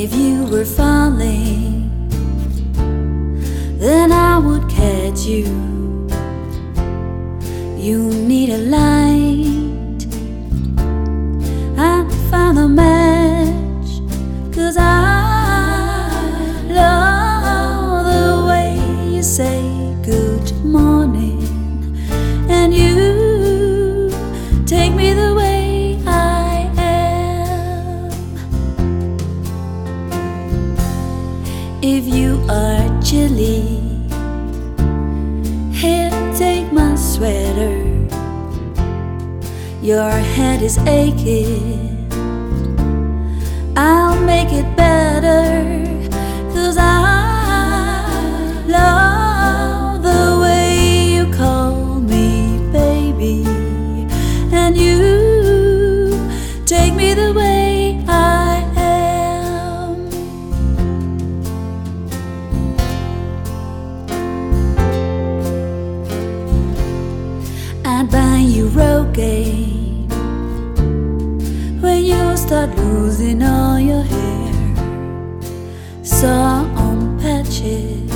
if you were falling, then I would catch you. You need a light, I found a match, 'cause I love the way you say good morning, and you take me the way I am. If you are chilly, here, take my sweater. Your head is aching, I'll make it better, 'cause I love the way you call me baby, and you take me the way I am. I'd buy you Rogaine when you start losing all your hair, saw on patches